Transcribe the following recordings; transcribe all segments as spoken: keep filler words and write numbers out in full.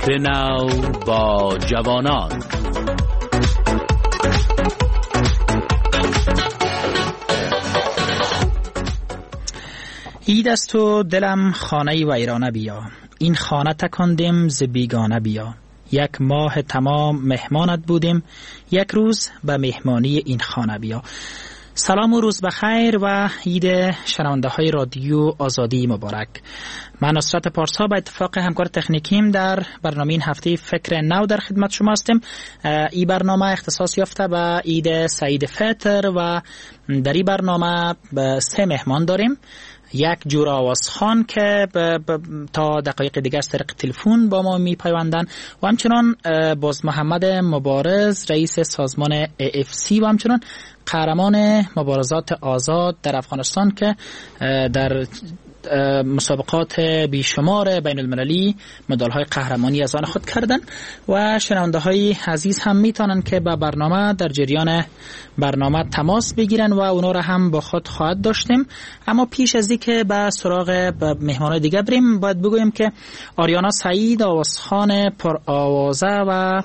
فکر نو با جوانان. عید است و دلم خانه ویرانه بیا، این خانه تکاندیم ز بیگانه بیا. یک ماه تمام مهمانت بودیم، یک روز به مهمانی این خانه بیا. سلام و روز بخیر و عید شنونده های رادیو آزادی مبارک. من نصرت پارسا به اتفاق همکار تکنیکیم در برنامه این هفته فکر نو در خدمت شما هستیم. این برنامه اختصاص یافته به عید سعید فطر و در این برنامه سه مهمان داریم. یک جور آوازخوان که ب ب تا دقایق دیگر از طریق تلفن با ما می پیوندن و همچنان باز محمد مبارز رئیس سازمان ای اف سی و همچنان قهرمان مبارزات آزاد در افغانستان که در مسابقات بیشمار بین المللی مدال های قهرمانی از آن خود کردن و شنونده های عزیز هم میتونن که با برنامه در جریان برنامه تماس بگیرن و اونا را هم با خود خواهد داشتیم. اما پیش از این که به سراغ مهمانای دیگه بریم باید بگویم که آریانا سعید آوازخوان پر آوازه و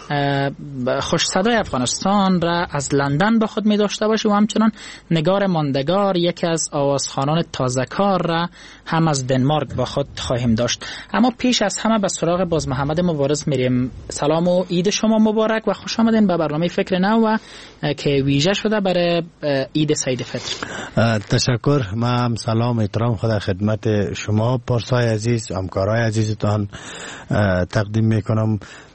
خوش صدای افغانستان را از لندن با خود می داشته باشه و همچنان نگار ماندگار یکی از آوازخوانان تازه کار را هم از دنمارک با خود خواهیم داشت. اما پیش از همه به سراغ باز محمد مبارز میریم. سلام و عید شما مبارک و خوش آمدین به برنامه فکر نو و که ویژه شده برای عید سعید فطر. تشکر. من سلام احترام خدا خدمت شما پارسای عزیز، همکارای عزیزتان تقدیم میکنم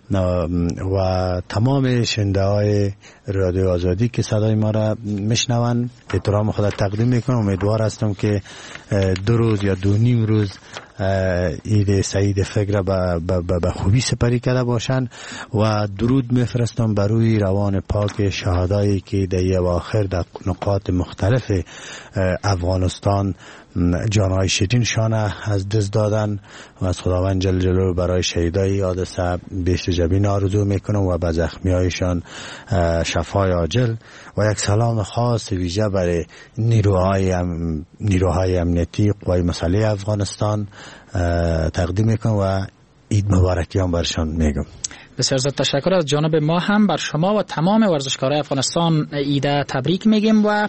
و تمام شنونده های رادیو آزادی که صدای ما را میشنون احترام خدا تقدیم میکنم. امیدوار هستم که دو روز یا دو نیم روز عید سعید فطر به خوبی سپری کرده باشند و درود میفرستم بر روی روان پاک شهدایی که در اواخر در نقاط مختلف افغانستان جانهای شیرینشان از دست دادن و از خداوند جل جلاله برای شهیدای حادثه بهشت جبین آرزو میکنم و به زخمیایشان شفای عاجل و یک سلام خاص ویژه برای نیروهای ام نیروهای امنیتی قوای مسلح افغانستان تقدیم میکنم و عید مبارکیان برشان میگم. بسیار زیاد تشکر. از جانب ما هم بر شما و تمام ورزشکارای افغانستان عید تبریک میگیم و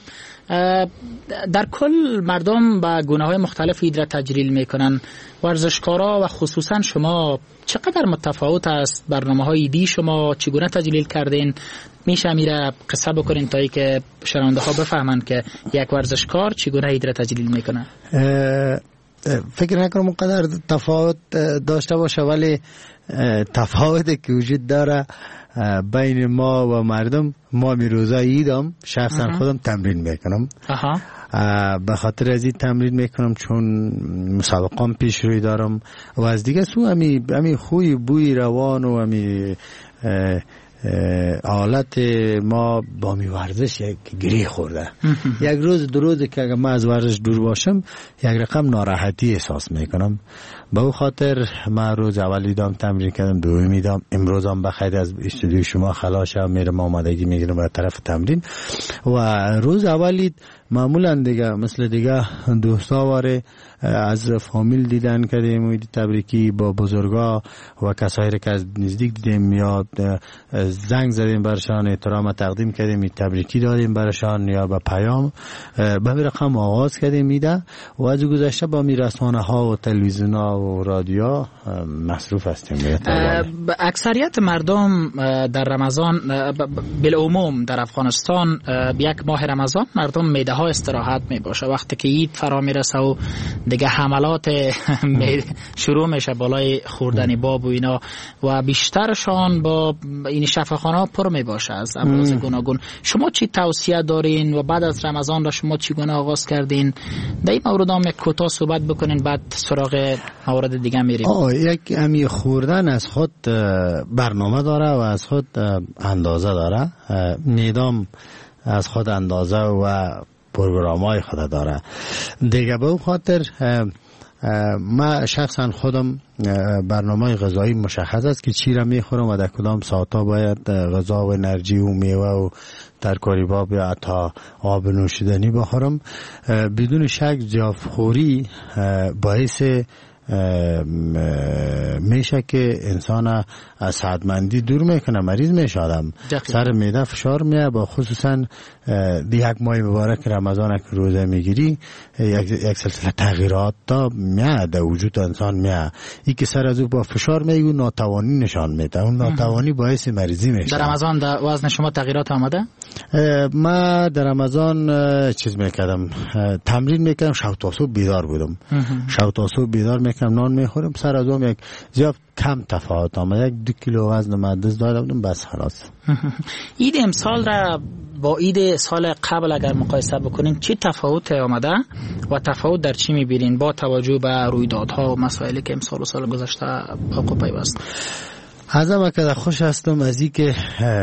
در کل مردم با گونه‌های مختلف عید را تجلیل میکنن. ورزشکارا و خصوصا شما چقدر متفاوت است برنامه‌های عیدی شما؟ چگونه تجلیل کردین؟ میشه میره قصه بکنین تا ای که شنونده ها بفهمن که یک ورزشکار چگونه عید را تجلیل میکنه؟ فکر نکنم اونقدر تفاوت داشته باشه، ولی تفاوتی که وجود داره بین ما و مردم، ما می روزا ایدم شخصا خودم تمرین میکنم. به خاطر از این تمرین میکنم چون مسابقام پیش روی دارم و از دیگه سو همی همی خوی بوی روان و همی حالت ما با می ورزش یک گری خورده. یک روز دو روز که اگر من از ورزش دور باشم یک رقم ناراحتی احساس میکنم. به او خاطر من روز اولی دام تمرین کردم، دومی دام، امروز هم بخیر از استودیو شما خلاص شدم میرم آمادگی میگیرم به طرف تمرین و روز اولی معمولا دیگه مثل دیگه دوستا واره از فامیل دیدن کردیم و تبریکی با بزرگا و کسایی که از نزدیک دیدیم یا زنگ زدیم برشان احترام تقدیم کردیم، تبریکی دادیم برشان یا به پیام به می رقم آغاز کردیم میده و از گذشته با می رسانه ها و تلویزیون ها و رادیو مصروف هستیم. اکثریت مردم در رمضان بالعموم در افغانستان یک ماه رمضان مردم میده ها استراحت می باشه. وقتی که عید فرا میرسه و دیگه حملات شروع میشه بالای خوردن باب و اینا و بیشترشان با این شفاخانه ها پر می باشه از امراض گوناگون. شما چی توصیه دارین و بعد از رمضان را شما چگونه آغاز کردین؟ در این مورد هم یک کوتاه صحبت بکنین بعد سراغ موارد دیگه میریم. آه یک امی خوردن از خود برنامه داره و از خود اندازه داره، میدام از خود اندازه و پروگرامای خود داره دیگه. به اون خاطر ما شخصا خودم برنامه غذایی مشخص است که چی را میخورم و در کدام ساعتا باید غذا و انرژی و میوه و ترکاری باب یا حتی آب نوشیدنی بخورم. بدون شک ضیافت خوری باعث میشه که انسان از صحتمندی دور میکنه، مریض میشه آدم، سر معده فشار میاد. با خصوصا یک ماه مبارک رمضان که روزه میگیری یک یک سلسله تغییرات تا میاد در وجود انسان میاد. این که سر از او با فشار میگه ناتوانی نشان میده، اون ناتوانی باعث مریضی میشه. در رمضان در وزن شما تغییرات آمده؟ ما در رمضان چیز میکردم، تمرین میکردم، شب تا صبح بیدار بودم، شب تا صبح بیدار میکردم، نان میخورم، سر از اون یک زیاد کم تفاوت آمد، یک دو کیلو وزن مدرس داده بودم، بس خلاص. عید امسال را با عید سال قبل اگر مقایسه بکنین چی تفاوت آمده و تفاوت در چی میبینین با توجه به رویدادها و مسائلی که امسال و سال گذشته پاک و پیوست؟ از همه که خوش هستم از این که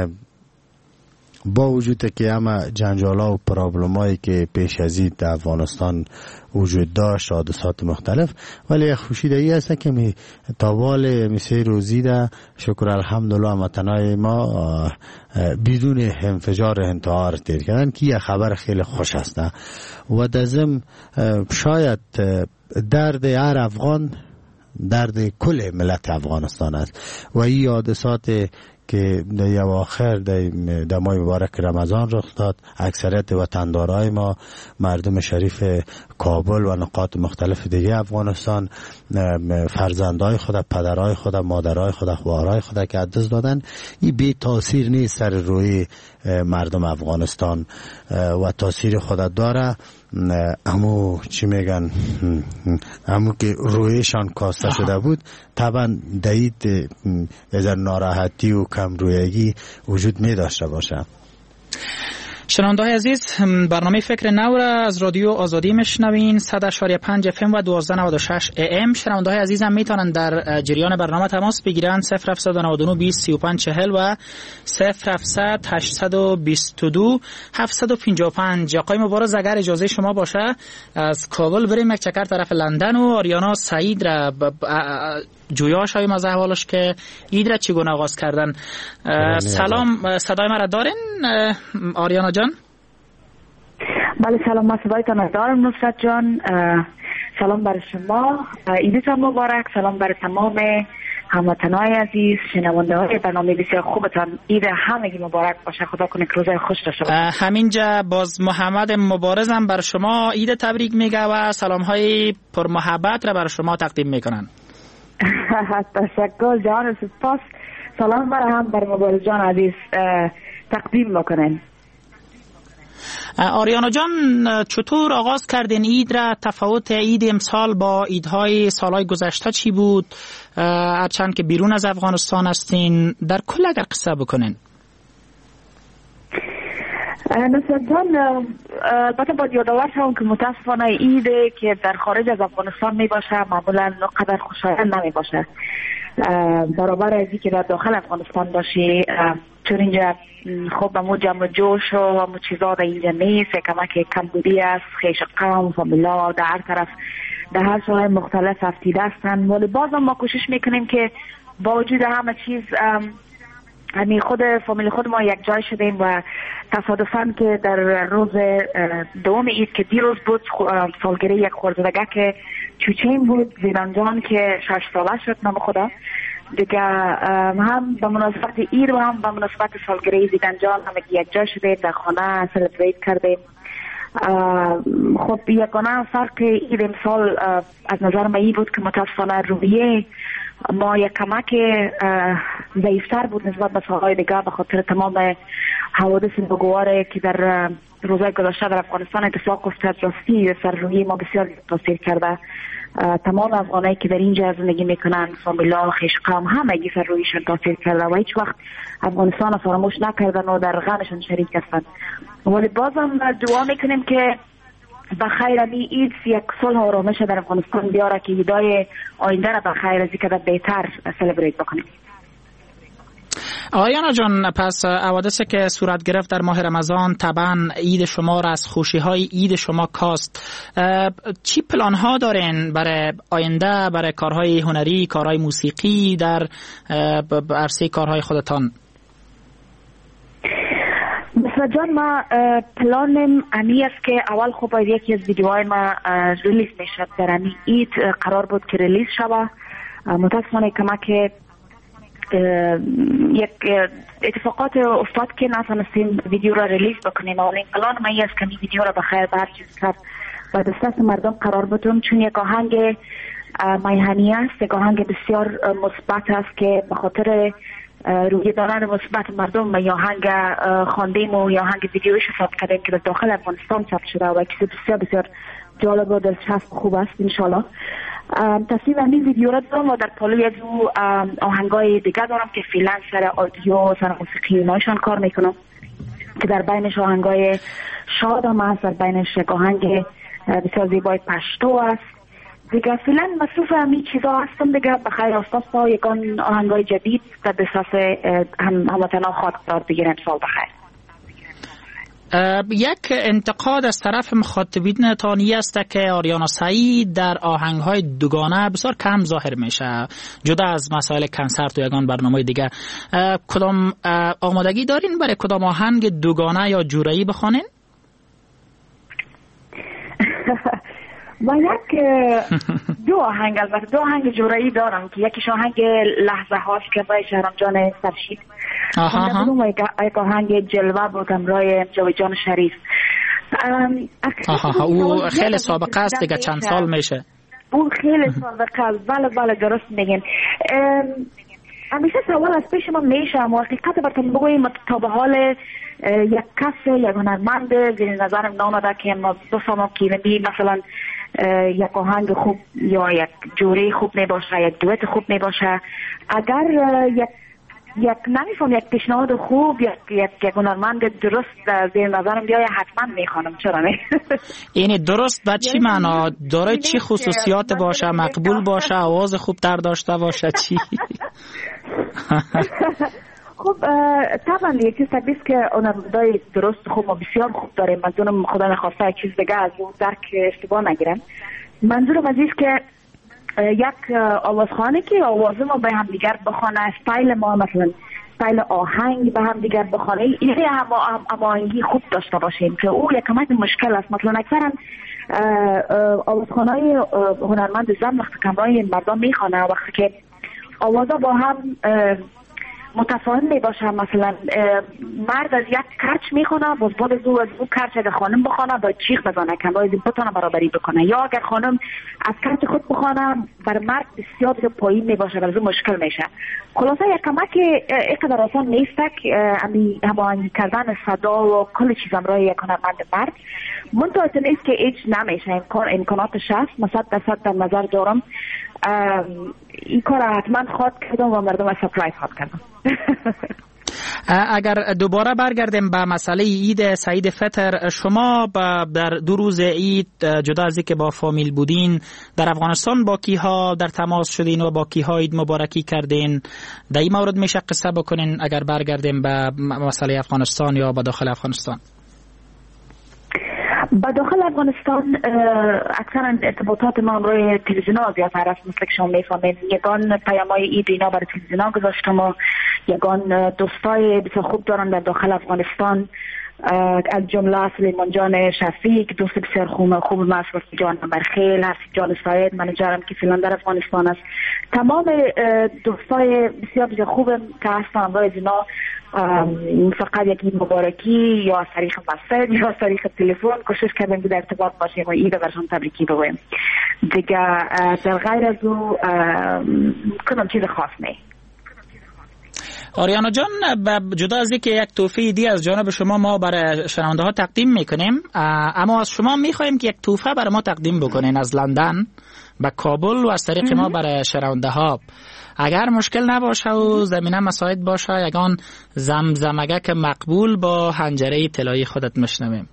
با وجود که همه جنجالا و پرابلمایی که پیش از این در افغانستان وجود داشت، حادثات مختلف، ولی خوشی در این هست که می تاوال میسه روزی ده شکر الحمدلله هموطنای ما بدون انفجار انتحار تیر کردن که یه خبر خیلی خوش هست و در ضمن شاید درد هر افغان درد کل ملت افغانستان است و این حادثات که در اواخر در ماه مبارک رمضان رخ داد، اکثریت وطندارای ما، مردم شریف کابل و نقاط مختلف دیگه افغانستان، فرزندای خود، پدرای خود، مادرای خود، خواهرای خود که دست دادن، این بی تاثیر نیست سر روی مردم افغانستان و تاثیر خود داره. امو چی میگن، امو که رویشان کاسته شده بود، طبعا دید از ناراحتی و کم رویگی وجود می داشته باشه. شنونده‌های عزیز، برنامه فکر نو را از رادیو آزادی میشنوین، صد و پنج ممیز اف ام و دوازده نود و شش ای ام. شنونده‌های عزیز هم میتونن در جریان برنامه تماس بگیرن صفر هفت نه نه بیست سی و پنج چهل و صفر هفت هشت دو دو هفت پنج پنج. آقای مبارز اگر اجازه شما باشه از کابل بریم یک چکر طرف لندن و آریانا سعید را جویا شایم از احوالش که عید را چگونه آغاز کردن. سلام، صدای مرا دارین آریانا جان؟ بله سلام، من صدایتان دارم نصرت جان. سلام برای شما، عیدتان مبارک. سلام برای تمام هموطنان عزیز، شنونده های برنامه بسیار خوبتان، عید همگی مبارک باشه. خدا کنه که روزای خوش داشته باشید. همینجا باز محمد مبارزم بر شما عید تبریک میگه و سلام های پر محبت را بر شما تقدیم میکنن. تشکر جان، سپاس. سلام برای هم بر مبارز جان عزیز تقدیم میکنن. آریانا جان، چطور آغاز کردین عید را؟ تفاوت عید امسال با عیدهای سالهای گذشته چی بود؟ هرچند که بیرون از افغانستان هستین، در کل اگر قصه بکنین. نصرت جان، البته باید یادآور شوم که متاسفانه عید که در خارج از افغانستان می باشه معمولا قدر خوشایند نمی باشه برابر از که در داخل افغانستان باشی، چون اینجا خب همون جمع جوش و همون چیزا در اینجا نیست. کمک کمبودی است، خیش قوم فامیلا در هر طرف در هر جای مختلف افتیده هستن، ولی باز ما کوشش میکنیم که با وجود همه چیز همین خود فامیل خود ما یک جای شدیم و تصادفاً که در روز دوم عید که دیروز بود سالگرد یک خردادگک چوچین بود زیدان جان که شش ساله شد نام خدا دیگه، هم به مناسبت عید و هم به مناسبت سالگرد زیدان جان هم یک جای شدیم در خانه سلبریت کردیم. خب یکانه فرق عید امسال از نظر من بود که متاسفانه رویه ما یک کمک ضعیفتر بود نسبت به سالهای دیگه به خاطر تمام حوادث ناگواری که در روزهای گذشته در افغانستان اتفاق افتاد. راستی سر روی ما بسیار تاثیر کرده. تمام افغانایی که در اینجا زندگی میکنن، فامیلا، خویش قوم، همگی سر رویشون تاثیر کرده و هیچ وقت افغانستان فراموش نکردن و در غمشون شریک هستن. ولی بازم دعا میکنیم که بخیر امی عید یک صلح و آرامش در افغانستان بیاره که عیدای آینده را بخیر از اینکه بهتر سلبریت بکنیم. آریانا جان، پس حوادثی که صورت گرفت در ماه رمضان طبعا عید شما را از خوشی های عید شما کاست. چی پلان ها دارین برای آینده، برای کارهای هنری، کارهای موسیقی در عرصه کارهای خودتان؟ اسد جان، ما پلانم امی است که اول خوب یکی از ویدیوهای ما ریلیز میشد در امی اید قرار بود که ریلیز شود. متاسفانه کمک یک اتفاقات افتاد که نتونستیم ویدیو را ریلیز بکنیم. اولین پلان ما است که این ویدیو را بخیر به هر چیز کرد و دست مردم قرار بدم، چون یک آهنگ میهنی است، یک آهنگ بسیار مثبت است که به خاطر روی دادن مثبت مردم یا آهنگ خواندیم و یا آهنگ ویدیویش ثبت کردیم که در داخل افغانستان ثبت شده و چیز بسیار بسیار جالب و دلچسب خوب است. انشالله تصمیم این ویدیو را دارم و در پالوی از او آهنگای دیگه دارم که فعلا سر آدیو سر موسیقی اونایشان کار میکنم که در بینش آهنگای شاد هم هست، در بینش یک آهنگ بسیار زیبای پشتو است دیگه. فعلا مصروف همین چیزا هستم دیگه. بخیر آستاس با یکان آهنگای جدید در دسترس هم هموطنان خواهد قرار بگیرن. سال بخیر. یک انتقاد از طرف مخاطبین تانی است که آریانا سعید در آهنگ‌های دوگانه بسیار کم ظاهر میشه، جدا از مسائل کنسرت و یگان برنامه دیگه. کدام آمادگی دارین برای کدام آهنگ دوگانه یا جورایی بخوانین؟ و یک دو آهنگ، البته دو آهنگ جورایی دارم که یکیش آهنگ لحظه هاست که برای شهرام جان سرشید و یک آهنگ جلوه بود همراه جاوید جان شریف. آها او خیلی سابقه است دیگه، چند سال میشه. اون خیلی سابقه است. بله بله درست میگین. همیشه سوال از پیش من میشه، اما حقیقت براتون بگویم تا به حال یک کس یک هنرمند زیر نظرم نامده که ما بفهمم که مثلا یک آهنگ خوب یا یک جوری خوب میباشه، یک دویت خوب میباشه. اگر یک یک نمیفهم یک پیشنهاد خوب یک یک یک هنرمند درست زیر نظرم بیاید حتما میخوانم. چرا نه؟ یعنی درست به چی معنا داره؟ چی خصوصیات باشه؟ مقبول باشه؟ آواز خوب در داشته باشه؟ چی؟ خب طبعا یک چیز تبیز که هنرمندای درست خوب ما بسیار خوب داریم. منظورم خدا نخواسته یک چیز دیگه از اون درک اشتباه نگیرم. منظورم از است که یک آوازخوانی که آواز ما به هم دیگر بخوانه، استایل ما مثلا استایل آهنگ به هم دیگر بخوانه، این هم آهنگی خوب داشته باشیم که او یک کمک مشکل است. مثلا اکثرا آوازخوانای هنرمند زن وقتی کمرای مردم میخوانه وقتی که آوازا با هم متفاهم می باشه، مثلا مرد از یک کرچ میخونه باز بعد از او از او کرچ اگر خانم بخونه باید چیخ بزنه که باید بتونه برابری بکنه، یا اگر خانم از کرچ خود بخونه بر مرد بسیار بسیار پایین می باشه و از او مشکل میشه. خلاصه یک کمک اینقدر آسان نیست که امی هماهنگی کردن صدا و کل چیز همراه یک هنرمند مرد. منطقه نیست که ایچ نمیشه، امکاناتش هست، مثلا درصد در نظر دارم. این کار حتما خواهد کردم و مردم از سپرایز خواهد کردم. اگر دوباره برگردیم به مسئله عید سعید فطر، شما در دو روز عید جدا از اینکه با فامیل بودین در افغانستان با کیها در تماس شدین و با کیها عید مبارکی کردین؟ در این مورد میشه قصه بکنین اگر برگردیم به مسئله افغانستان یا به داخل افغانستان؟ با داخل افغانستان اکثرا ارتباطات ما روی تلویزیون ها زیادتر است، مثل که شما میفهمید. یگان پیام‌های عید اینا برای تلویزیون ها گذاشتم و یگان دوستای بسیار خوب دارم در داخل افغانستان، از جمله سلیمان جان شفیق دوست بسیار خوب خوب مسعود جان مرخیل، حسین جان سعید منیجرم که فعلا در افغانستان است. تمام دوستای بسیار بسیار خوبم که هستن برای اینا فقط یک عید مبارکی یا از طریق مسیج یا از طریق تلفن کوشش کردیم که در ارتباط باشیم و عید برشان تبریکی بگویم دیگه. در غیر از او کدام چیز خاص نه. آریانا جان، جدا از اینکه یک تحفه دی از جانب شما ما برای شنونده ها تقدیم میکنیم، اما از شما میخوایم که یک تحفه برای ما تقدیم بکنین از لندن به کابل و از طریق ما برای شنونده ها. اگر مشکل نباشه و زمینه مساعد باشه یگان زمزمگک مقبول با حنجره طلایی خودت میشنویم.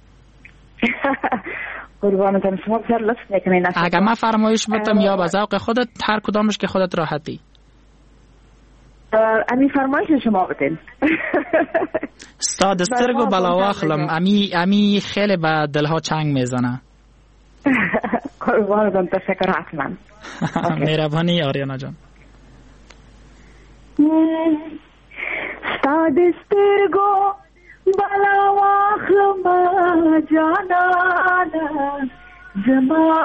قربانتون، شما بسیار لطف میکنین. اگر من فرمایش بدم یا به ذوق خودت، هر کدامش که خودت راحتی. امی فرمایش شما بدین. استاد استرگو بلاواخلم، امی امی خیلی به دلها چنگ میزنه. قربانتون، تشکر حتما. مهربانی آریانا جان. استاد استرگو بلا واخلم جانانا زما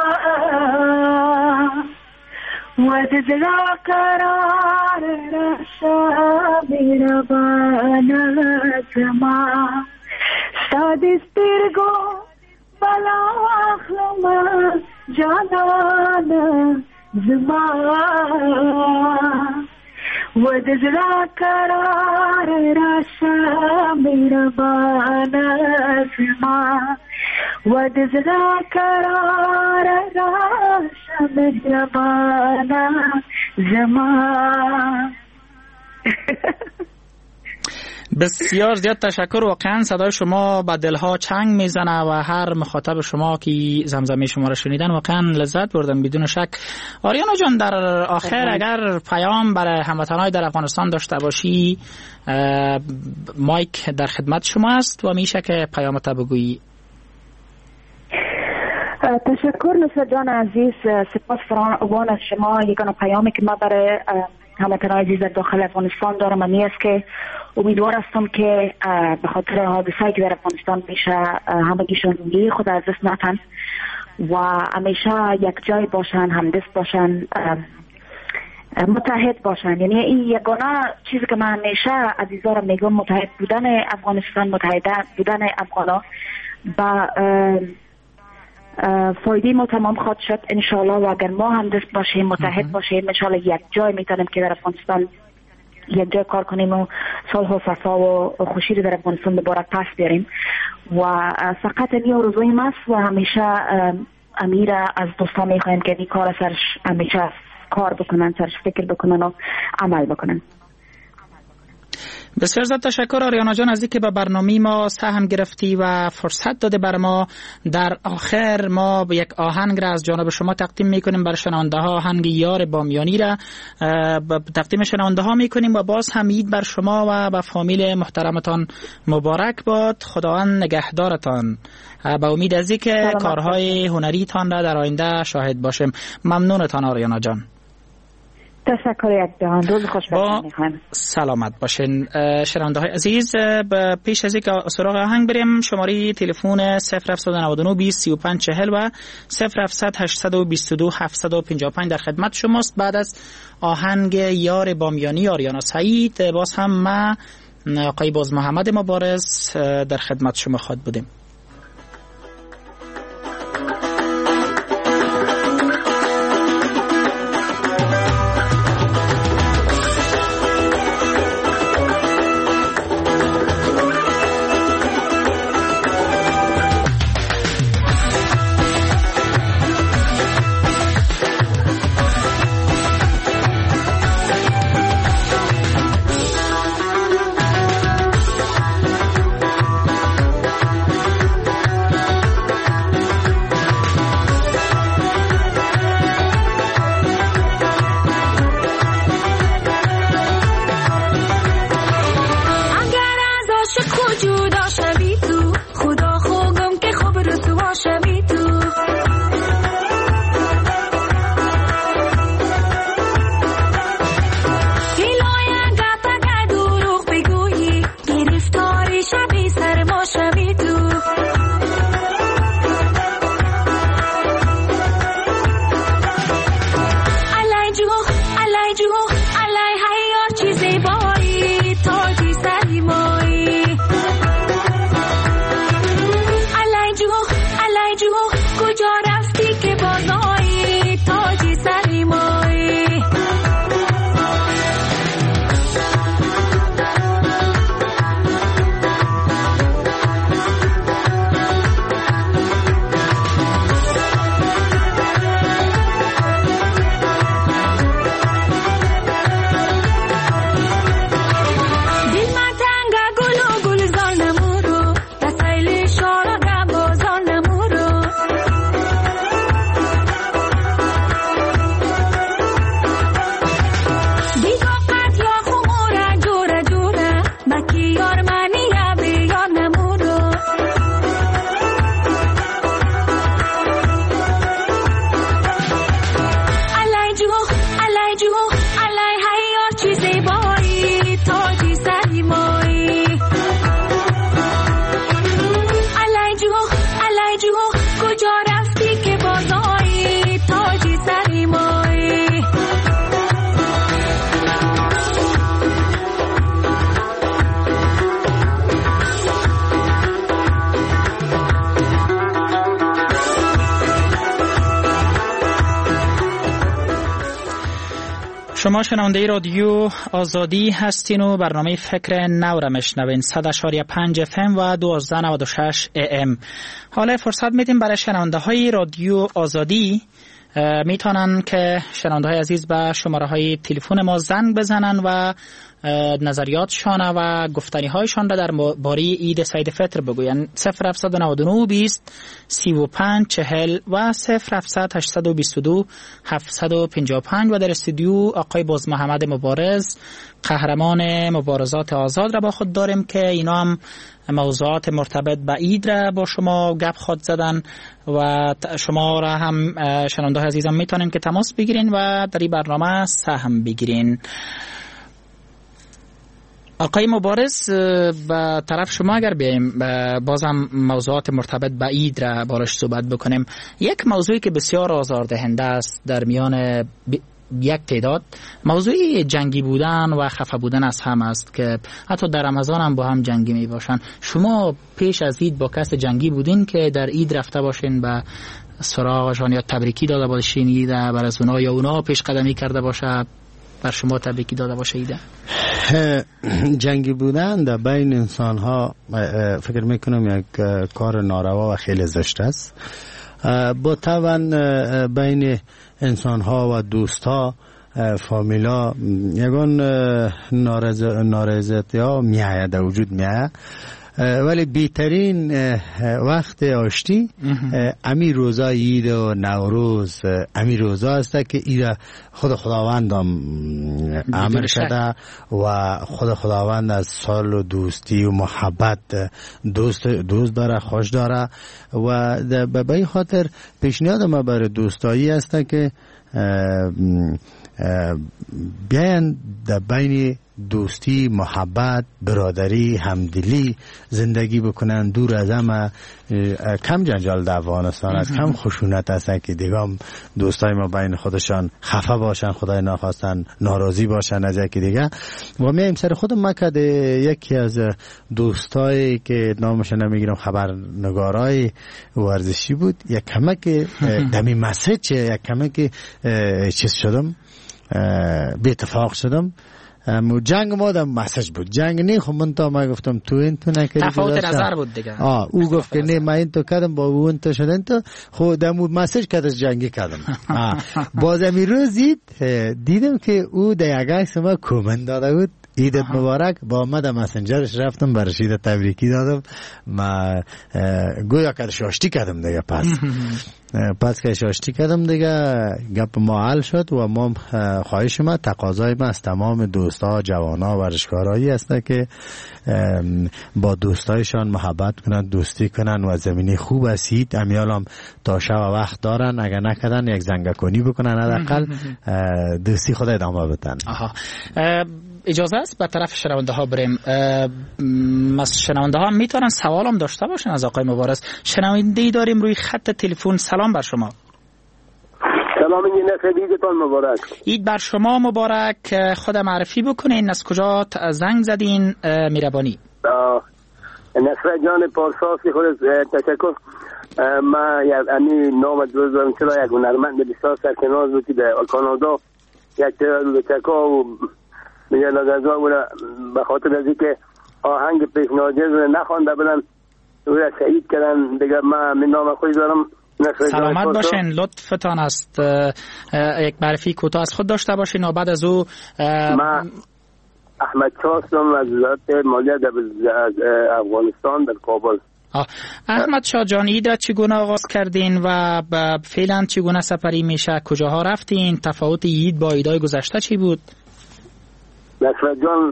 ودزلا قرار رشا مهربانا زما سادس ترگو بلا واخلم جانانا زما ودزلا قرار رشا مهربانا زما ودزلا قرار رشا مهربانا زما. بسیار زیاد تشکر. واقعا صدای شما به دلها چنگ میزنه و هر مخاطب شما که زمزمه شما را شنیدن واقعا لذت بردن بدون شک. آریانا جان، در آخر اگر پیام برای هموطنان در افغانستان داشته باشی، مایک در خدمت شما است و میشه که پیامت بگویی. تشکر نصرت جان عزیز، سپاس فراوان از شما. یگانه پیامی که ما برای هموطنان عزیز در داخل افغانستان دارم و است که امیدوار هستم که به خاطر حادثه‌ای که در افغانستان میشه همگیشون زندگی خود از دست ندن و همیشه یک جای باشن، همدست باشن، متحد باشن. یعنی این یگانه چیزی که من همیشه عزیزارم میگم، متحد بودن افغانستان، متحد بودن افغانا با فایده ما تمام خواهد شد انشالله. و اگر ما هم دست باشیم، متحد باشیم، انشالله یک جای میتونیم که در افغانستان یک جای کار کنیم و صلح و صفا و خوشی رو در افغانستان دوباره پس بیاریم. و فقط این آرزوی ماست و همیشه امیر از دوستان میخوایم که این کار سرش همیشه کار بکنن، سرش فکر بکنن و عمل بکنن. بسیار زیاد تشکر آریانا جان از اینکه به برنامه ما سهم گرفتی و فرصت داده بر ما. در آخر ما یک آهنگ را از جانب شما تقدیم میکنیم بر شنونده ها، آهنگ یار بامیانی را تقدیم شنونده ها میکنیم و باز هم عید بر شما و به فامیل محترمتان مبارک باد. خداوند نگهدارتان. با امید از اینکه کارهای هنری تان را در آینده شاهد باشیم. ممنونتان آریانا جان. تشکر یک جهان، روز خوش باشین. سلامت باشین. شنونده های عزیز، پیش از اینکه سراغ آهنگ بریم، شماره تلفن صفر هفت نه نه بیست سی و پنج چهل و صفر هفت هشت دو دو هفت پنج پنج در خدمت شماست. بعد از آهنگ یار بامیانی آریانا سعید، باز هم ما آقای باز محمد مبارز در خدمت شما خواهد بودیم. شما شنونده رادیو آزادی هستین و برنامه فکر نو را میشنوین. صد و پنج اف ام و دوازده نود و شش ای ام. حالا فرصت میدیم برای شنونده های رادیو آزادی میتونن که شنونده های عزیز به شماره های تلفن ما زنگ بزنن و نظریاتشان و گفتنی هایشان را در باره عید سعید فطر بگوین. صفر هفتصد و نود و نه بیست سی و پنج چهل و صفر هفتصد هشتصد و بیست و دو هفتصد و پنجاه و پنج و در استودیو آقای باز محمد مبارز قهرمان مبارزات آزاد را با خود داریم که اینا هم موضوعات مرتبط به عید را با شما گپ خود زدن و شما را هم شنونده عزیزم میتونین که تماس بگیرین و در این برنامه سهم بگیرین. آقای مبارز، به طرف شما اگر بیاییم بازم موضوعات مرتبط به عید را بارش صحبت بکنیم. یک موضوعی که بسیار آزاردهنده است در میان ب... یک تعداد، موضوعی جنگی بودن و خفه بودن از هم است که حتی در رمضان هم با هم جنگی می باشن. شما پیش از عید با کس جنگی بودین که در عید رفته باشین به سراغشان یا تبریکی داده باشین عید بر از اونا، یا اونا پیش قدمی کرده باشه بر شما تبریکی داده باشه عید؟ جنگی بودن در بین انسان ها فکر میکنم یک کار ناروا و خیلی زشت است. با طبعا بین انسان ها و دوست ها فامیلا یگان نارضایتی ها میآید در وجود میآید، ولی بهترین وقت آشتی امی روزا عید و نوروز امی روزا است که ایرا خود خداوند امر کرده و خود خداوند از سال و دوستی و محبت دوست دوست داره، خوش داره و به این خاطر پیشنهاد ما برای دوستایی است که بیاین در بین دوستی، محبت، برادری، همدلی زندگی بکنن، دور از همه. کم جنجال در افغانستان است، کم خشونت است که دیگه دوستای ما بین خودشان خفه باشن، خدای نخواستن ناراضی باشن از یکی دیگه. و میایم سر خودم مکد یکی از دوستایی که نامش نمیگیرم، خبرنگارای ورزشی بود، یک کمک دمی مسیج یک کمک چیز شدم، به اتفاق شدم. جنگ ما در مسیج بود، جنگ نه خب من تا ما گفتم تو این تو نکردی، تفاوت نظر بود دیگه. آه او گفت که نه من این تو کردم با اون تو شدن تو خود دمو مسیج کردش جنگی کردم. باز امی روز دیدم که او در یک عکس ما کومنت داده بود، عیدت مبارک. با ما در مسنجرش رفتم برش عید تبریکی دادم، ما گویا که شاشتی کردم دیگه. پس پس که شاشتی کردم دیگه گپ ما حل شد و ما خواهش ما تقاضای ما از تمام دوستا جوانا ورزشکارایی است که با دوستایشان محبت کنن، دوستی کنن و زمینه خوب است. امیال هم تا شب وقت دارن، اگر نکردن یک زنگکنی بکنن، حداقل دوستی خود ادامه بدن. آها، اجازه است به طرف شنونده ها بریم. شنونده ها میتونن سوال هم داشته باشن از آقای مبارز. شنونده ای داریم روی خط تلفن. سلام بر شما. سلام، عیدتان مبارک. عید بر شما مبارک. خود معرفی بکنین، از کجا زنگ زدین؟ میربانی. نصر جان پارساسی خود تشکر. ما یک امی نام دوزارم چرا یک هنرمند بسیار سرکناز بودی در کانادا، یک ترال چکا و میگه لگزا بوده به خاطر از اینکه آهنگ پیشنهادی رو نخوانده بودن او را شهید کردن دیگه. ما من نام خود دارم. سلامت باشین، لطفتان است یک معرفی کوتاه از خود داشته باشین و بعد از او. ما احمد شاستم از وزارت مالیه در افغانستان در کابل. احمد شاه جان، عید را چگونه آغاز کردین و فعلا چگونه سپری میشه؟ کجاها رفتین؟ تفاوت عید با عیدهای گذشته چی بود؟ نصر جان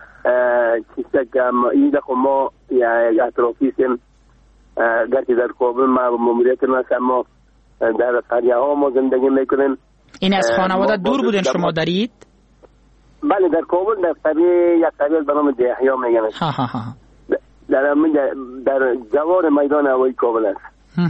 چیسته که عید خو ما یک اطرافیستیم گرچه در کابل ما مموریت ما ما در قریه ها ما زندگی میکنیم. این از خانواده دور بودین شما در عید؟ بله، در کابل در قریه یک قریه به نام دهیا میگن، در در جوار میدان هوایی کابل است.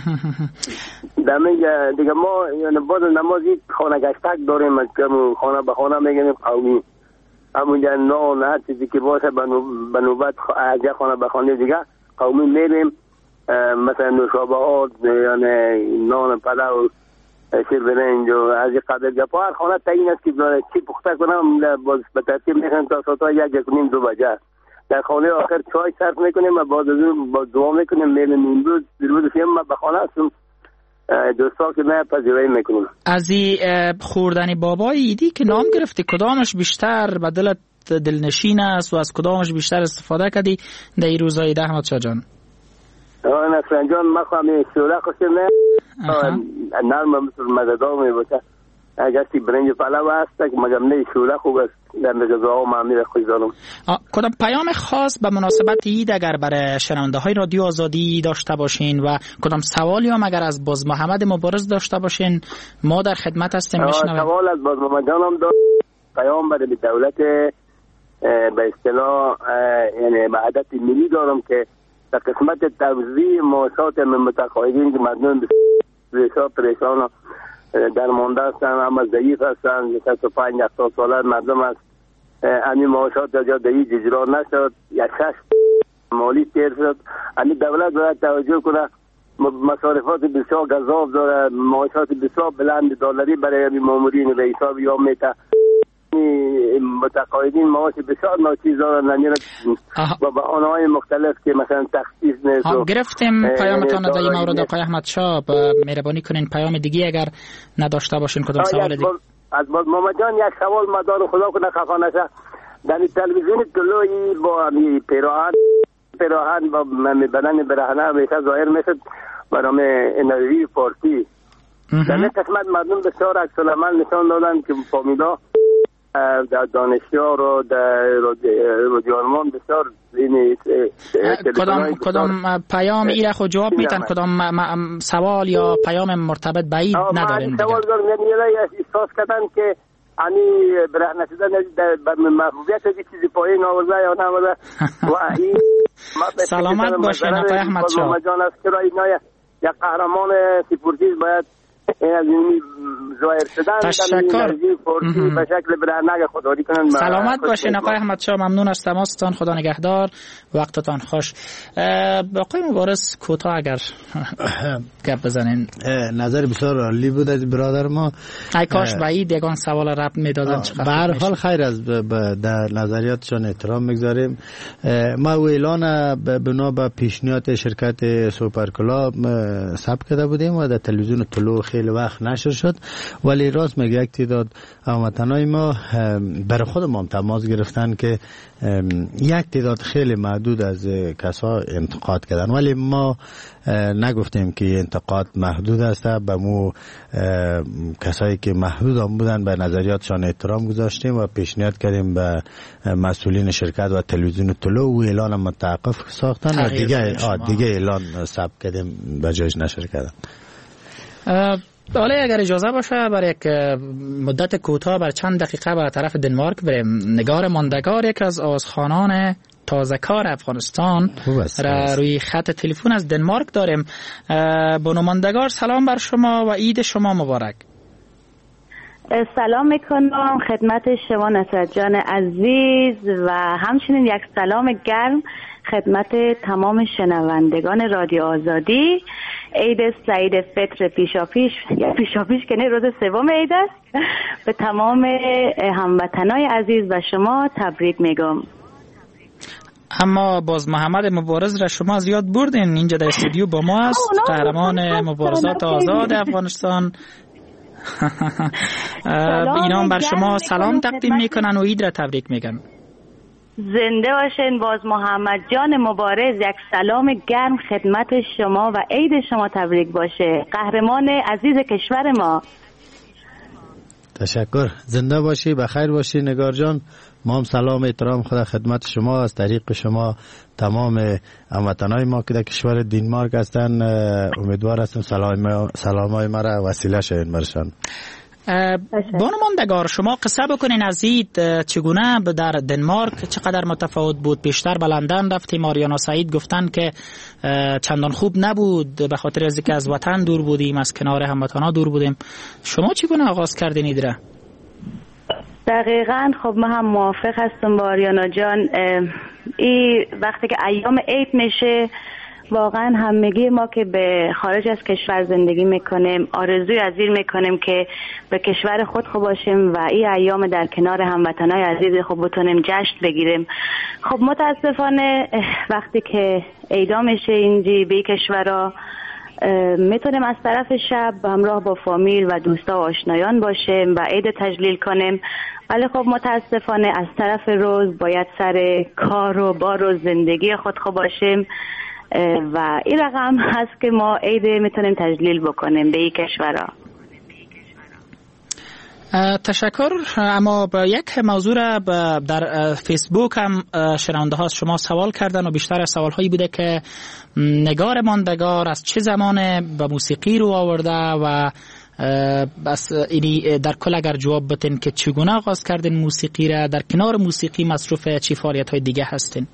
در میگه دیگه ما یعنی بعد نمازی خانه گشتک داریم که خانه به خانه میگیم قومی، همونجا نان هر چیزی که باشه به نوبت از یک خانه به خانه دیگه قومی میریم، مثلا نوشابه ها یعنی نان پلو شیر برنج و از قدر گپا هر خانه تعیین است که چی پخته کنم باز به ترتیب میخوام تا ساعت یک یک نیم دو بجه در خانه آخر چای صرف میکنیم و بعد از اون با دعا میکنیم میل نیمروز روز فیم ما به خانه هستم دوستا که نه پذیرایی میکنیم. از این خوردن بابای ایدی که نام گرفتی کدامش بیشتر به دلت دلنشین است و از کدامش بیشتر استفاده کردی در این روزهای ده احمد شاه جان؟ آن اصلا جان ما خواهیم شوره خوشیم نه نرم مثل مزدار می باشه اگر سی برنج پلو هست که مگم نه شوره خوب است در غذا و معمیر خوش دارم. کدام پیام خاص به مناسبت اید اگر برای شنونده های رادیو آزادی داشته باشین و کدام سوالی هم اگر از باز محمد مبارز داشته باشین ما در خدمت هستیم بشنویم. سوال از باز محمد جانم دارم پیام برای دولت به اصطلاح یعنی به عادت ملی دارم که در قسمت توزیع معاشات متقاعدین که مردم بسیار پریشان و درمانده هستن اما ضعیف هستن شصت و پنج هفتاد ساله مردم است همین معاشات جا دهی اجرا نشد یک شش مالی تیر شد همین دولت باید توجه کنه مصارفات بسیار گزاف داره معاشات بسیار بلند دلاری برای همین مامورین به حساب یا میته متقاعدین معاش بسیار ناچیز دارن و به آنهای مختلف که مثلا تخصیص نیست. گرفتیم پیامتان در این مورد آقای احمد شاه مهربانی کنین پیام دیگه اگر نداشته باشین کدام سوال دیگه از باز محمد جان یک سوال مدار خدا کنه خفا نشه در تلویزیون طلوعی با پیراهن پیراهن با بدن برهنه میشه ظاهر میشد برای انرژی فارسی در این قسمت مردم بسیار عکس العمل نشان دادن که فامیلا در دانشیار و در رادیوالمان بسیار کدام کدام پیام ایره خود جواب میتن کدام سوال یا پیام مرتبط به این ندارین سوال دارم یعنی احساس کردن که انی برهنه شدن در محبوبیت از چیزی پایین آورده یا نمورده و این سلامت باشین آقای احمد شاه یک قهرمان سپورتیز باید از این ظاهر شدن تشکر به شکل برهنه خودداری کنن. سلامت باشین آقای احمد شاه ممنون از تماستان خدا نگهدار وقتتان خوش. آقای مبارز کوتاه اگر گپ بزنین. نظر بسیار عالی بود از برادر ما ای کاش بعید یگان سوال رب میدادن به هر حال خیر از در نظریاتشان احترام میگذاریم. ما او اعلان بنا به پیشنهاد شرکت سوپر کلاب ثبت کرده بودیم و در تلویزیون طلوع خیلی وقت نشر شد ولی راست میگه یک تعداد هموطنای ما برای خود ما تماس گرفتن که یک تعداد خیلی محدود از کسا انتقاد کردن ولی ما نگفتیم که انتقاد محدود است به مو کسایی که محدود هم بودن به نظریاتشان احترام گذاشتیم و پیشنهاد کردیم به مسئولین شرکت و تلویزیون طلوع و اعلان متوقف ساختن و دیگه دیگه اعلان ثبت کردیم به جایش نشر کردن. حالا اگر اجازه باشه برای یک مدت کوتاه بر چند دقیقه به طرف دنمارک بریم. نگار ماندگار یک از آوازخوانان تازه‌کار افغانستان را روی خط تلفن از دنمارک داریم. بانو ماندگار سلام بر شما و عید شما مبارک. سلام میکنم خدمت شما نصرت جان عزیز و همچنین یک سلام گرم خدمت تمام شنوندگان رادیو آزادی. عید سعید فطر پیشاپیش یا پیشاپیش که نه روز سوم عید است به تمام هموطنای عزیز و شما تبریک میگم. اما باز محمد مبارز را شما زیاد بردین اینجا در استودیو با ما است قهرمان مبارزات آزاد افغانستان. اینا بر شما سلام تقدیم میکنن و عید را تبریک میگن. زنده باشین باز محمد جان مبارز یک سلام گرم خدمت شما و عید شما تبریک باشه قهرمان عزیز کشور ما. تشکر زنده باشی بخیر باشی نگار جان. ما هم سلام احترام خدا خدمت شما از طریق شما تمام هموطنای ما که در کشور دنمارک هستن امیدوار هستم سلام سلامای ما را وسیله شوین برشان. بانو ماندگار شما قصه بکنین از عید چگونه در دنمارک چقدر متفاوت بود؟ بیشتر به لندن رفتیم آریانا سعید گفتن که چندان خوب نبود به خاطر از اینکه از وطن دور بودیم از کنار هموطنا دور بودیم. شما چگونه آغاز کردین عید را؟ دقیقاً خب من هم موافق هستم با آریانا جان. این وقتی که ایام عید میشه واقعا همگی ما که به خارج از کشور زندگی میکنیم آرزوی از این میکنیم که به کشور خود خوب باشیم و این ایام در کنار هموطنای عزیز خوب بتونیم جشن بگیریم. خب متاسفانه وقتی که عیدا میشه اینجی به کشورها میتونیم از طرف شب همراه با فامیل و دوستا و آشنایان باشیم و عید تجلیل کنیم، ولی خب متاسفانه از طرف روز باید سر کار و بار و زندگی خود خوب باشیم و این رقم هست که ما عید میتونیم تجلیل بکنیم به این کشورها. تشکر. اما با یک موضوع را در فیسبوک هم شنونده ها شما سوال کردن و بیشتر از سوال هایی بوده که نگار ماندگار از چه زمان به موسیقی رو آورده و بس اینی در کل اگر جواب بتین که چگونه آغاز کردین موسیقی را، در کنار موسیقی مصروف چی فعالیت های دیگه هستین؟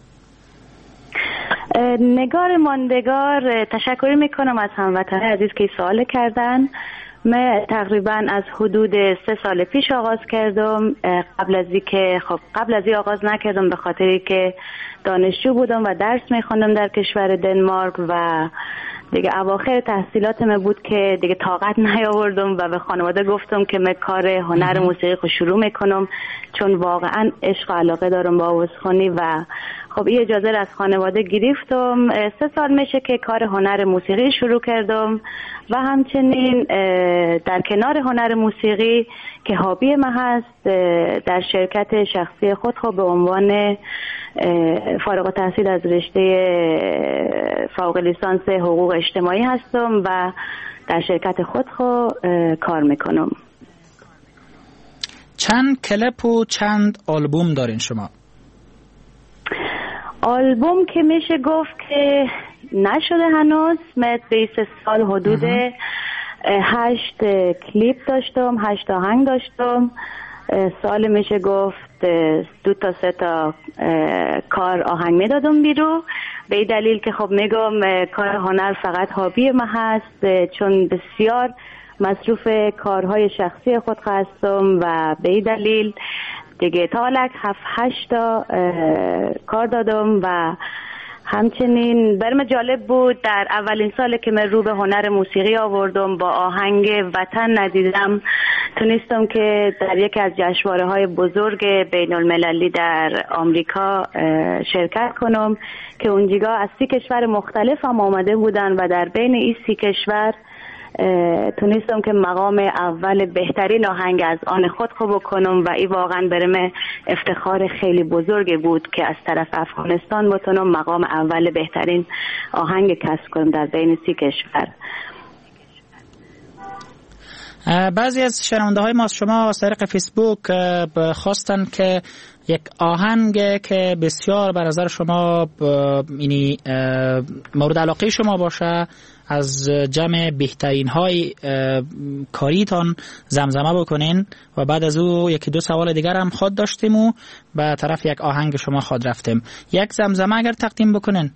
نگار ماندگار، تشکر میکنم از هموطنان عزیز که سوال کردن. من تقریبا از حدود سه سال پیش آغاز کردم. قبل از این که خب قبل از این آغاز نکردم به خاطری که دانشجو بودم و درس میخوندم در کشور دنمارک و دیگه اواخر تحصیلاتم بود که دیگه طاقت نیاوردم و به خانواده گفتم که من کار هنر موسیقی رو شروع میکنم چون واقعا عشق و علاقه دارم با آوازخوانی و خب این اجازه را از خانواده گرفتم. سه سال میشه که کار هنر موسیقی شروع کردم و همچنین در کنار هنر موسیقی که هابی من هست در شرکت شخصی خود خب به عنوان فارغ التحصیل از رشته فوق لیسانس حقوق اجتماعی هستم و در شرکت خود خود کار میکنم. چند کلیپ و چند آلبوم دارین شما؟ آلبوم که میشه گفت که نشده هنوز. من بیست سال حدود هشت کلیپ داشتم، هشت آهنگ داشتم. سال میشه گفت دو تا سه تا کار آهنگ میدادم بیرو، به این دلیل که خب میگم کار هنر فقط هابی من هست چون بسیار مصروف کارهای شخصی خود هستم و به این دلیل دیگه تالک هفت هشت تا کار دادم و همچنین برام جالب بود در اولین سال که من رو به هنر موسیقی آوردم با آهنگ وطن ندیدم تونستم که در یکی از جشنواره‌های بزرگ بین المللی در آمریکا شرکت کنم که اونجا از سی کشور مختلف هم آمده بودن و در بین این سی کشور تونستم که مقام اول بهترین آهنگ از آن خود خوب کنم و این واقعا برام افتخار خیلی بزرگی بود که از طرف افغانستان بتونم مقام اول بهترین آهنگ کسب کنم در بین سی کشور. بعضی از شنونده های ما از شما از طریق فیسبوک خواستن که یک آهنگ که بسیار به نظر شما یعنی مورد علاقه شما باشه از جمع بهترین های کاریتان زمزمه بکنین و بعد از او یکی دو سوال دیگر هم خود داشتیم و به طرف یک آهنگ شما خود رفتیم. یک زمزمه اگر تقدیم بکنین.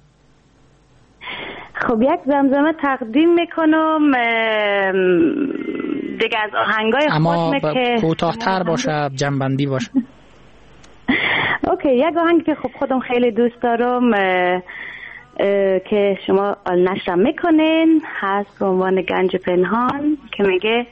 خب یک زمزمه تقدیم میکنم دیگه از آهنگای خودمه که اما کوتاه‌تر باشه، جنبندی باشه. اوکی، یک آهنگ که خب خودم خیلی دوست دارم اه اه که شما نشرم میکنین هست به عنوان گنج پنهان که میگه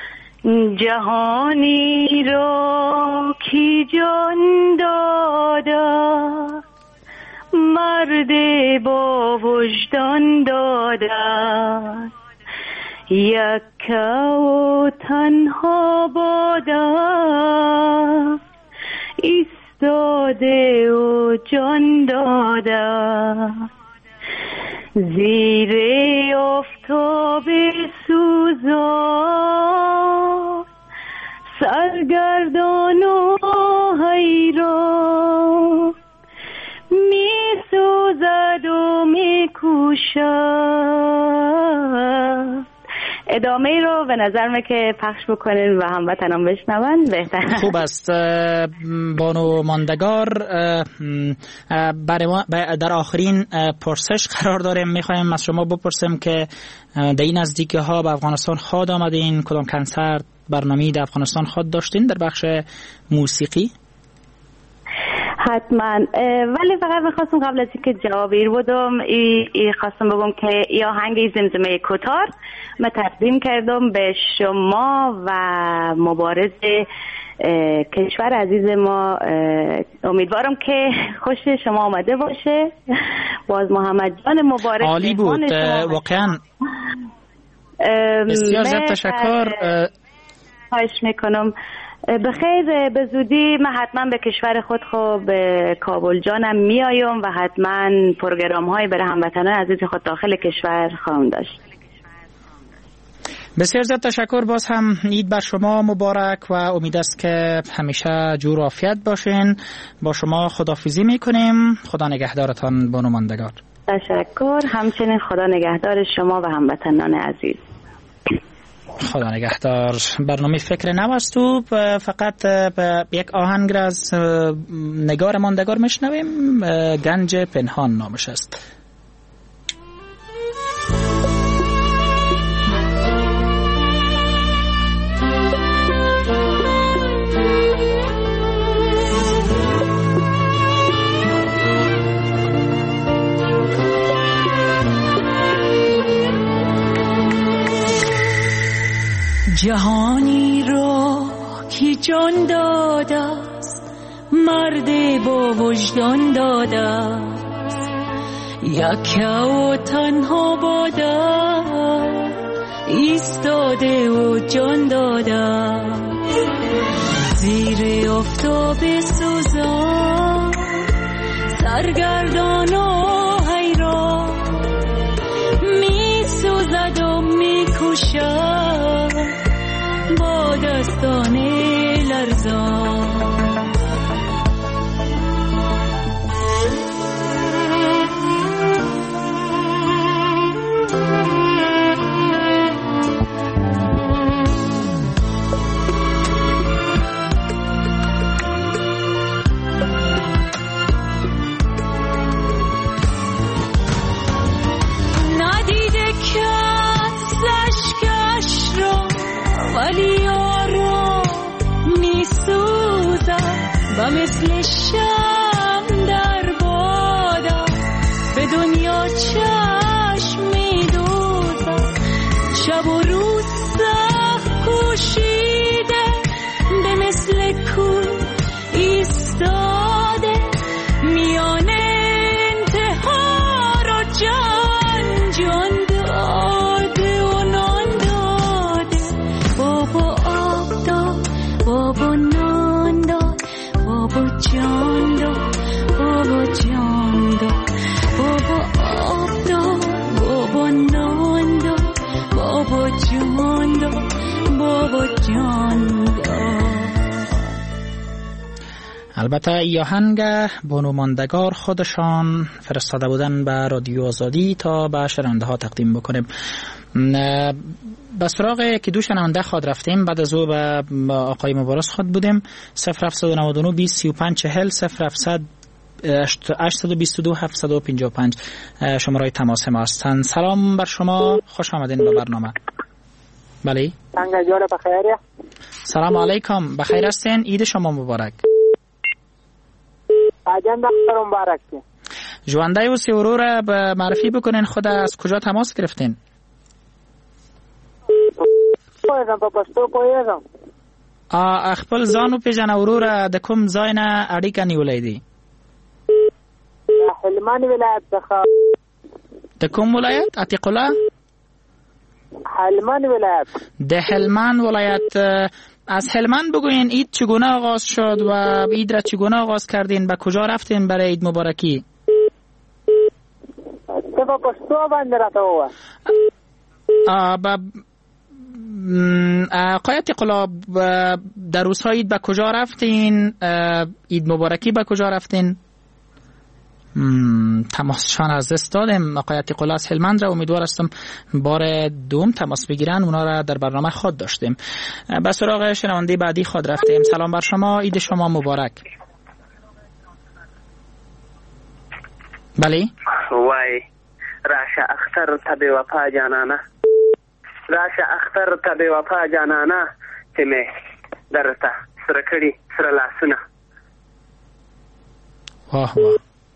جهانی رو کی جان داده مرد با وجدان داده یک و تنها باده ایستاده و جان داده زیر آفتاب سوزان سرگردان و حیران می سوزد و می کوشد. ادامه رو به نظر می که پخش بکنین و هموطنان بشنون بهتر. خوب است. بانو ماندگار، در آخرین پرسش قرار داریم. میخوایم از شما بپرسیم که در این نزدیکی ها به افغانستان خود آمدین، کدام کنسرت برنامه‌ای در افغانستان خود داشتین در بخش موسیقی؟ حتما، ولی فقط میخواستم قبل از اینکه جواب ایر بودم ای, ای خواستم بگم که ای آهنگ زمزمه کتار من تقدیم کردم به شما و مبارز کشور عزیز ما. امیدوارم که خوش شما آمده باشه. باز محمد جان مبارک عالی بود واقعا. بسیار زیاد تشکر. خواهش میکنم. بخیر، به زودی من حتما به کشور خود خود به کابل جانم میایم و حتما پروگرام های برای هموطنان عزیز خود داخل کشور خواهم داشت. بسیار زیاد تشکر. باز هم عید بر شما مبارک و امید است که همیشه جور و عافیت باشین. با شما خداحافظی میکنیم. خدا نگهدارتان بانو ماندگار. تشکر. همچنین خدا نگهدار شما و هموطنان عزیز. خدا نگهدار. برنامه فکر نوستو فقط یک آهنگ از نگار ماندگار میشنویم. گنج پنهان نامش است. جهانی را که جان داده است مرد با وجدان داده است، یک و تنها باده ایستاده و جان داده است. زیر آفتاب سوزان سرگردان و حیران می سوزد و می کشد با دستان لرزان. ندیده کس اشکش را ولی آرام می سوزد و مثل شم در بادا به دنیا چشم می دوزد. شب و روز سخت کوشیده به مثل کوه ایستاده میان انتحار و جان جان داده و نان داده. بابا آب داد، بابا نان داد، بابا جان داد، بابا جان داد. بابا آب داد، بابا نان داد، بابا جان داد، بابا جان داد. البته ای آهنگ بانو ماندگار خودشان فرستاده بودن به رادیو آزادی تا به شنونده ها تقدیم بکنیم. به سراغ که دو شنونده خود رفتیم. بعد از او به آقای مبارز خود بودیم. صفر هفت نه نه بیست سی و پنج چهل صفر هفت هشت دو دو هفت دو پنج پنج شماره تماس ما هستند. سلام بر شما، خوش آمدین به برنامه. بله سلام علیکم، بخیر هستین؟ عید شما مبارک. مبارک. جوانده و سیورو را به معرفی بکنین. خود از کجا تماس گرفتین؟ پویزم په پښتو پویزم. ا خپل ځانو پیژنه وروره د کوم ځای نه اړیکه نیولې دي؟ هلمند ولایت څخه. د کوم ولایت؟ عتیق الله؟ هلمند ولایت. د هلمند ولایت. از هلمند بگوین عید چگونه آغاز شد و عید را چگونه آغاز کردین؟ به کجا رفتین برای عید مبارکی؟ ته په پښتو باندې راته ووایه. ا آقای عتیق الله در روزهای عید به کجا رفتین؟ عید مبارکی به کجا رفتین؟ تماسشان از دست دادیم. آقای عتیق الله از هلمند را امیدوار هستم بار دوم تماس بگیرن. اونا را در برنامه خود داشتیم. به سراغ شنونده بعدی خود رفتیم. سلام بر شما، عید شما مبارک. بله وای راشه اختر تبی وفا جانانه، راشه اختر تبی وفا جانانه چې مې درته سره کړي سره لاسونه. واه واه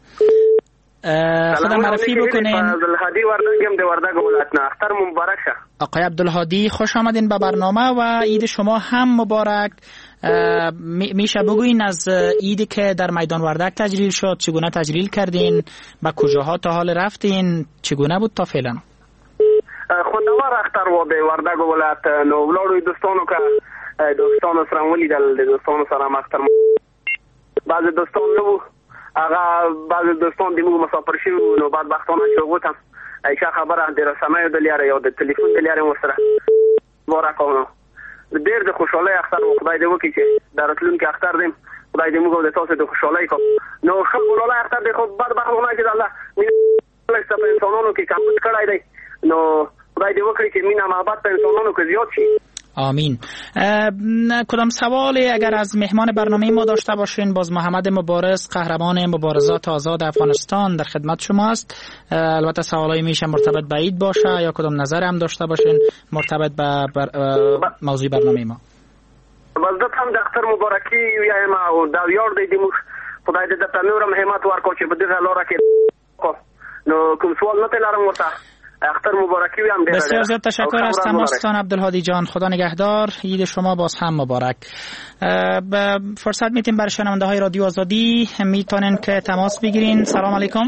خودم معرفی بکنین. عبدالهادی وردگم د وردگ ولایت نه. اختر مبارک شه. آقای عبدالهادی خوش آمدین به برنامه و عید شما هم مبارک. میشه بگوین از عیدی که در میدان وردگ تجلیل شد چگونه تجلیل کردین؟ به کجاها تا حال رفتین؟ چگونه بود تا فعلا؟ خوندوار اختر و به وردگ ولایت نو ولادوی دوستانو که دوستانو سره ولیدل، دوستانو سره مختر بعض دوستان نو هغه بعض دوستان د موږ مسافر شوي نو بعد بختانه چې وغوتم ایشه خبره د رسنیو د لارې او د تلیفون د لارې ورسره مبارک او ډېر د خوشحالۍ اختر و. خدای دې وکړي چې د راتلونکي اختر دې خدای دې موږ او د تاسو د خوشحالۍ کو نو خلکو لاله اختر دې خو بدبخت ونه چې الله مینه په انسانانو کې کمبود کړی دی نو خدای دې وکړي چې مینه محبت په انسانانو کې زیات شي. آمین. کدام سوالی اگر از مهمان برنامه ما داشته باشین؟ باز محمد مبارز قهرمان مبارزات آزاد افغانستان در خدمت شما است. البته سوالایی میشه مرتبط به عید باشه یا کدام نظر هم داشته باشین مرتبط به بر موضوع برنامه ما. باز هم د اختر مبارکی ویایم او دا یار دی دمو خدای دې د نورم همت ورکړي چې په دغه لاره کې نو کوم سوال نه تلارم ورته. اختر مبارکی هم دیگه. بسیار زیاد تشکر از تماستان عبدالهادی جان. خدا نگهدار. عید شما باز هم مبارک. فرصت میتیم برای شنونده های رادیو آزادی میتونن که تماس بگیرین. سلام علیکم.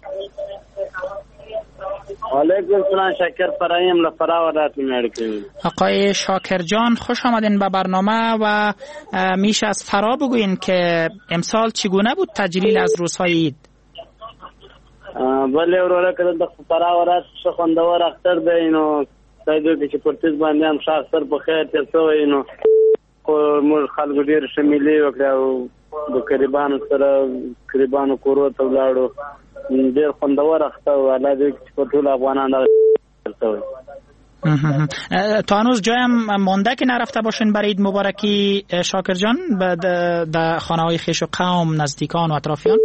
علیکم السلام. شاکر فرایم لفرا ودات میارکیم. آقای شاکر جان خوش آمدین به برنامه و میشه از فرا بگوین که امسال چگونه بود تجلیل از روزهای عید؟ بله وروره که د فرا ورات څخه خوندور اختر دی نو سایدو کې چې پرتیز باندې هم ښه اختر په خیر تیر شوی نو موږ خلکو ډېر شمیلې وکړه او د قریبانو سره قریبانو کورو ته ولاړو ډېر خوندور اختر و. الله دې چې په ټول افغانان دا شوی. تا هنوز جایم مانده که نرفته باشین برای عید مبارکی شاکر جان در خانه های خویش و قوم نزدیکان و اطرافیان؟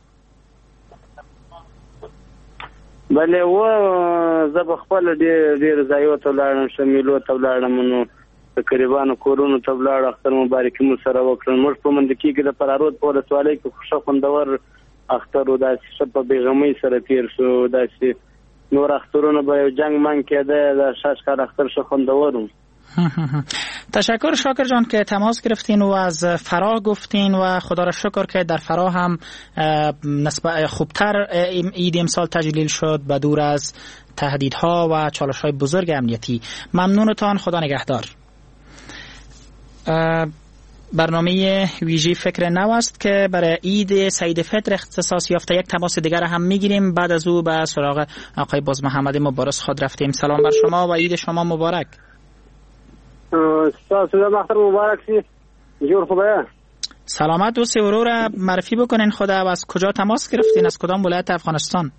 بله و زه به خپل ډېر ډېر ځایو ته ولاړم شمیلو ته ولاړم نو د قریبانو کورونو ته ولاړ اختر مبارکي مو سره وکړل. موږ په مندکي کې د فرارود په ولسوالۍ کې ښه خوندور اختر و داسې ښه په بېغمۍ سره تیر شو. داسې نور اخترونه به یو جنگ منګ کېده د شش کال اختر ښه خوندور و. تشکر شاکر جان که تماس گرفتین و از فراه گفتین و خدا را شکر که در فراه هم نسبت خوبتر عید امسال تجلیل شد به دور از تهدیدها و چالش‌های بزرگ امنیتی. ممنونتان. خدا نگهدار. برنامه ویژه فکر نو است که برای عید سعید فطر اختصاص یافته. یک تماس دیگر هم میگیریم بعد از او به سراغ آقای باز محمد مبارز خود رفتیم. سلام بر شما و عید شما مبارک. سلام اختر مبارک سی. جور خوبه؟ سلامت دوست ورو را معرفی بکنین خدا و از کجا تماس گرفتین؟ از کدام ولایت افغانستان؟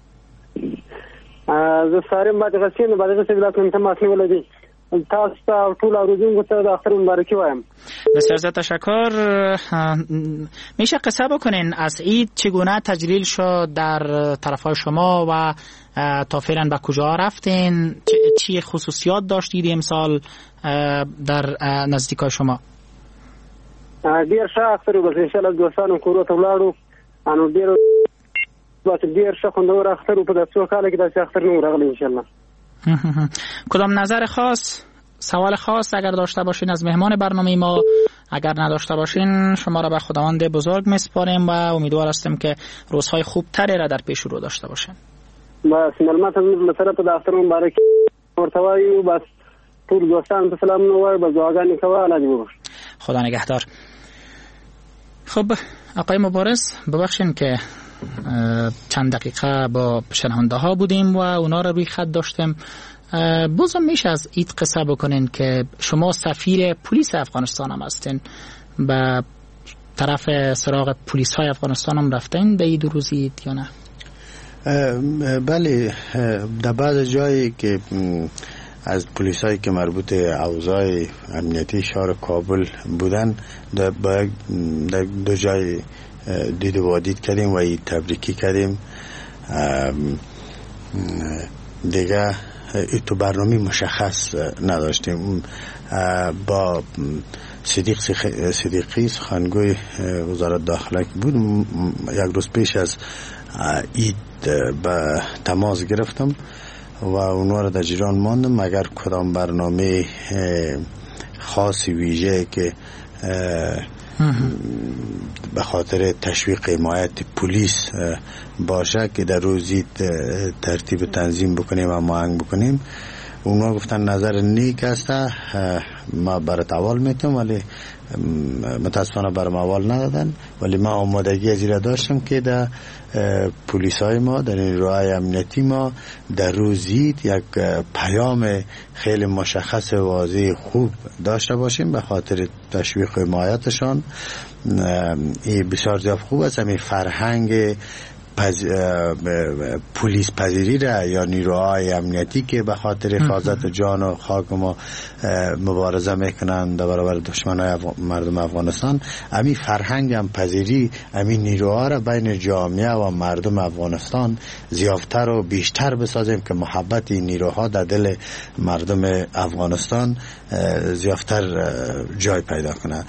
از سارم بعد غسین بعد غسین ولایت من تماس ولدی. تاسو ته ټول اوریدونکو ته د اختر مبارکي وایم. بسیار زیاد تشکر. میشه قصه بکنین از عید چگونه تجلیل شد در طرفای شما و تا فعلا به کجا رفتین؟ چی خصوصیات داشتید امسال در نزدیکای شما؟ ډیر ښه اختر و. ان شاء الله دوستانو کورو ته ولاړو انو ډیر وخت ډیر ښه خوندور اختر په داسې کال کې داسې اختر نه راغلی ان شاء الله. کدام نظر خاص سوال خاص اگر داشته باشین از مهمان برنامه ما؟ اگر نداشته باشین شما را به خداوند بزرگ میسپاریم و امیدوار هستیم که روزهای خوب تری را در پیش رو داشته باشین. بس معلومات از طرف د اختر مبارک ورتوای بس ټول دوستان په سلام نو وای بس دعاګانې کوه الله دې وبخښي. خدا نگهدار. خب آقای مبارز ببخشین که چند دقیقه با شنونده ها بودیم و اونا رو روی خط داشتیم. بازم میشه از عید قصه بکنین که شما سفیر پلیس افغانستان هم هستین، به طرف سراغ پلیس های افغانستان هم رفتین به عید و روز عید یا نه؟ بله، در بعض جایی که از پلیس هایی که مربوط اوضاع امنیتی شهر کابل بودن در دو جای دید و دید کردیم و تبریکی کردیم. دیگه تو برنامه مشخص نداشتیم. با صدیق صدیقی سخنگوی وزارت داخله بود، یک روز پیش از عید به تماس گرفتم و اونها را در جریان ماندم. اگر کدام برنامه خاصی ویژه که به خاطر تشویق حمایت پلیس باشه که در روزی ترتیب تنظیم بکنیم و مهنگ بکنیم، اونا گفتن نظر نیک است، ما برات اول میتونم، ولی متاسفانه برام اول ندادن. ولی ما آمادگی از این داشتم که در پلیس های ما، در نیروهای امنیتی ما در روزی یک پیام خیلی مشخص واضح خوب داشته باشیم به خاطر تشویق حمایتشان. این بسیار زیاد خوب است. همین فرهنگ پز... پلیس پذیری را یا نیروهای امنیتی که به خاطر حفاظت جان و خاک ما مبارزه میکنند در برابر دشمنای مردم افغانستان، همین فرهنگ هم پذیری همین نیروها را بین جامعه و مردم افغانستان زیادتر و بیشتر بسازیم که محبت این نیروها در دل مردم افغانستان زیادتر جای پیدا کنه.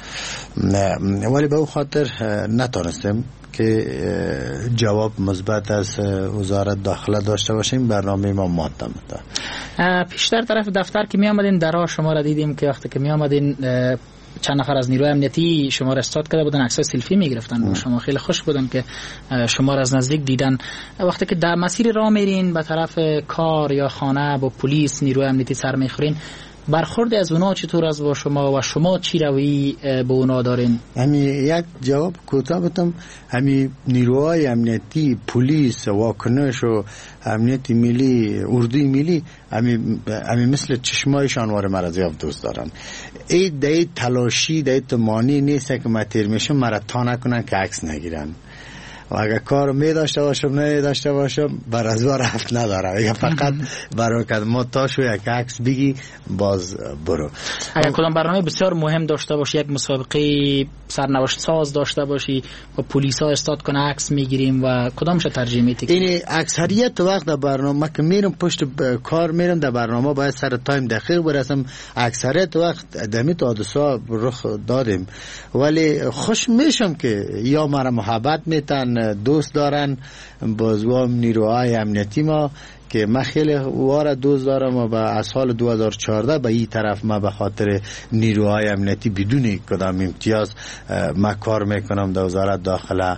ولی به او خاطر نتانستیم که جواب مثبت از وزارت داخله داشته باشیم. برنامه ما ماده مده. پیشتر طرف دفتر که می آمدین درها شما را دیدیم که وقتی که می آمدین چند نفر از نیروی امنیتی شما را استاد کرده بودن، عکس سلفی می گرفتن. شما خیلی خوش بودن که شما را از نزدیک دیدن. وقتی که در مسیر راه میرین به طرف کار یا خانه با پلیس نیروی امنیتی سر میخورین، برخورد از اونا چطور است با شما و شما چی روی به اونا دارین؟ همین یک جواب کوتاه بدم. همین نیروهای امنیتی، پلیس، واکنش و امنیتی ملی، اردوی ملی، همین همین مثل چشمایشان واره مرا زیاد دوست دارن. ای دای تلاشی دای تمانی نیست که ما تیر میشم مرا تا نکنن که عکس نگیرن. و اگر کار می داشته باشم نه داشته باشم بر از بار رفت نداره، یا فقط برای که ما تاشو یک عکس بگی باز برو. اگر کدام برنامه بسیار مهم داشته باشی، یک مسابقه سرنوشت ساز داشته باشی و پلیس ها استاد کنه عکس میگیریم و کدامش ترجیح میدی؟ این اکثریت وقت در برنامه که میرم پشت کار میرم در برنامه باید سر تایم دقیق برسم. اکثریت وقت دمی تا حادثه رخ دادیم، ولی خوش میشم که یا مرا محبت میتن، دوست دارن بازوام نیروهای امنیتی ما که من خیلی واره دوست دارم و با از سال دو هزار و چهارده به این طرف ما به خاطر نیروهای امنیتی بدون کدام امتیاز ما کار میکنم در وزارت داخله،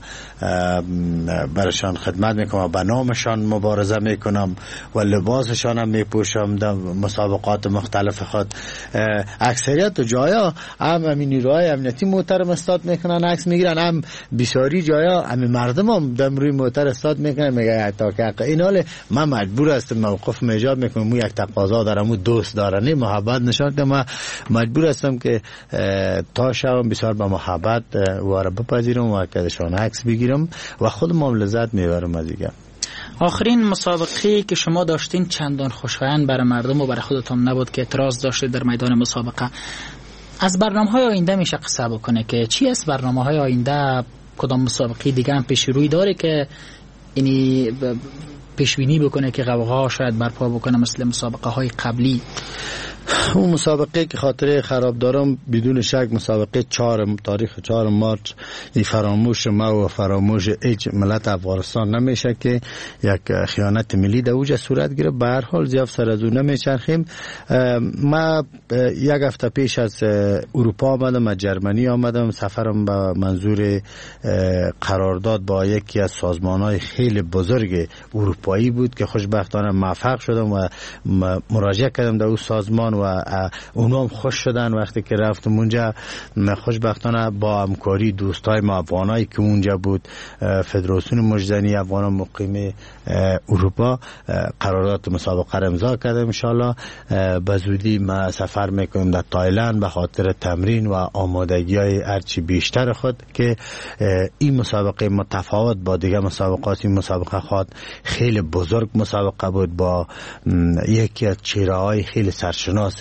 برشان خدمت میکنم، به نامشان مبارزه میکنم و لباسشان هم میپوشم در مسابقات مختلف خود. اکثریت جایا هم همین نیروهای امنیتی محترم استاد میکنن عکس میگیرن، هم بسیاری جایا هم مردم هم در روی محترم استاد میکنن. میگه تا که این حال من مجبور هستم موقف ایجاد میکنم، مو یک تقاضا دارم، مو دوست دارم، محبت نشان که من مجبور هستم که تا شبم بسیار با محبت واره بپذیرم و کدشان عکس بگیرم و خودم هم لذت میبرم از دیگه. آخرین مسابقه که شما داشتین چندان خوشایند برای مردم و برای خودتان نبود که اعتراض داشتید در میدان مسابقه. از برنامه‌های آینده میشه قصه بکنه که چی است برنامه‌های آینده؟ کدام مسابقه دیگه هم پیش روی داره که اینی پیشبینی بکنه که غوغا شاید برپا بکنه مثل مسابقه های قبلی؟ اون مسابقه که خاطره خراب دارم بدون شک مسابقه چهار تاریخ چهار مارچ این فراموش ما و فراموش هیچ ملت افغانستان نمیشه که یک خیانت ملی در اوج صورت گرفت. به هر حال زیاد سر از اون نمیچرخیم. ما یک هفته پیش از اروپا آمدم، از جرمنی آمدم. سفرم به منظور قرارداد با یکی از سازمان‌های خیلی بزرگ اروپایی بود که خوشبختانه موفق شدم و مراجعه کردم در اون سازمان و اونا هم خوش شدن وقتی که رفتم اونجا. خوشبختانه با همکاری دوستای ما افغانایی که اونجا بود، فدراسیون مجدنی افغانان مقیم اروپا، قرارداد مسابقه را امضا کردم. ان شاء الله به زودی ما سفر میکنیم در تایلند به خاطر تمرین و آمادگی‌های هرچی بیشتر خود که این مسابقه متفاوت با دیگه مسابقات، این مسابقه خود خیلی بزرگ مسابقه بود با یکی از چهره‌های خیلی سرشناس اساس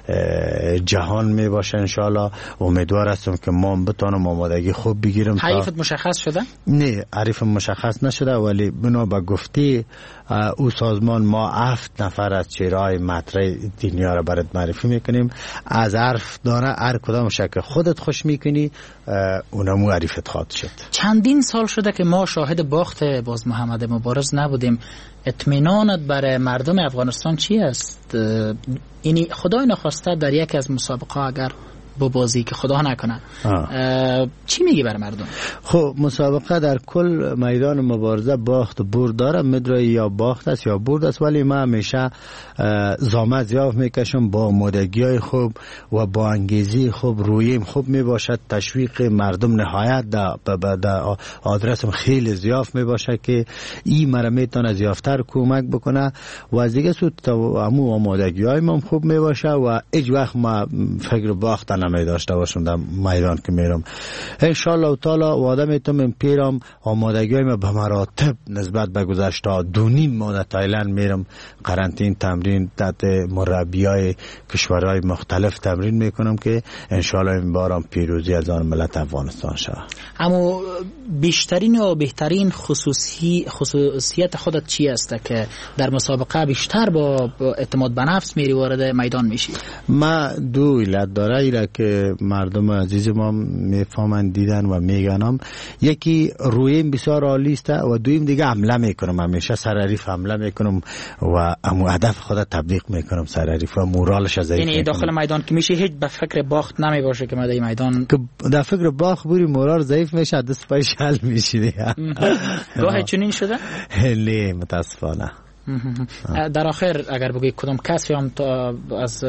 جهان می باشه انشالله. امیدوار هستم که ما بتونم آمادگی خوب بگیرم. حریفت مشخص شده؟ نه، حریف مشخص نشده، ولی بنا به گفته او سازمان ما هفت نفر از چهره‌های مطرح دنیا را برات معرفی میکنیم. از حرف دانه هر کدام شکل خودت خوش میکنی اونمو حریفت خواهد شد. چندین سال شده که ما شاهد باخت باز محمد مبارز نبودیم. اطمینانت برای مردم افغانستان چی است؟ اینی خدای نخواسته در یک از مسابقه اگر با بازی که خدا نکنه چی میگی برای مردم؟ خب مسابقه در کل میدان مبارزه باخت و برد داره، مدرای یا باخت است یا برد است، ولی من همیشه زحمت زیاد میکشم با آمادگی های خوب و با انگیزی خوب، رویم خوب میباشد، تشویق مردم نهایت در آدرسم خیلی زیاد میباشد که این مرا میتونه زیافتر کمک بکنه و از دیگه سود امو آمادگی های من خوب میباشه و هیچ وقت ما فکر باخت می داشته باشم در میدان که میرم. انشالله تعالی وعده میتونم پیرم آمادگی ما به مراتب نسبت به گذشته دو نیم ماه تایلند میرم قرنطین تمرین تحت مربیای کشورهای مختلف تمرین میکنم که انشالله این بارم پیروزی از آن ملت افغانستان شود. اما بیشترین و بهترین خصوصی خصوصیت خودت چی است که در مسابقه بیشتر با اعتماد به نفس میری وارد میدان میشی؟ ما دو علت داره ایره که مردم عزیز ما میفهمن دیدن و میگنم. یکی رویم بسیار عالی است و دویم دیگه حمله میکنم، همیشه سرحریف حمله میکنم و امو هدف خود تبلیغ میکنم سرحریف و مورالش ضعیف. یعنی داخل میدان که میشه هیچ به فکر باخت نمی باشه که در میدان که در فکر باخت بوری مورال ضعیف میشه، دست پای شل میشه دیگه. گاه چنین شده؟ نه متاسفانه. در آخر اگر بگی کدام کسی هم از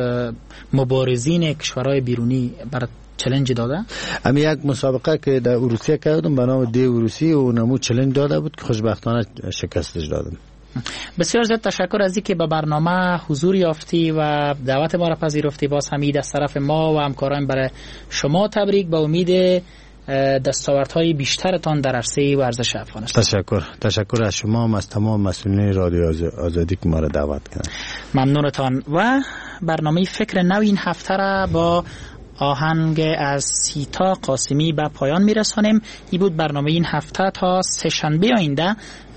مبارزین کشورهای بیرونی برای چالش داده؟ امی یک مسابقه که در روسیه کردم به نام دی روسی و نمو چالش داده بود که خوشبختانه شکستش دادم. بسیار زیاد تشکر از اینکه به برنامه حضور یافتی و دعوت ما را پذیرفتی. باز همین از طرف ما و همکاران برای شما تبریک، با امید دستاوردهای بیشترتان در عرصه ورزش افغانستان. تشکر تشکر از شما و از تمام مسئولین رادیو آزادی که ما را دعوت کردن. ممنونتان. و برنامه فکر نو این هفته را با آهنگ از سیتا قاسمی به پایان میرسانیم. این بود برنامه این هفته. تا سه شنبه آینده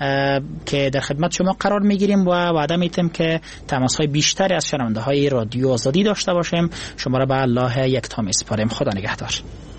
که در خدمت شما قرار میگیریم و وعده میتیم که تماس‌های بیشتری از شنونده های رادیو آزادی داشته باشیم. شما را به الله یکتا میسپاریم. خدا نگهدار.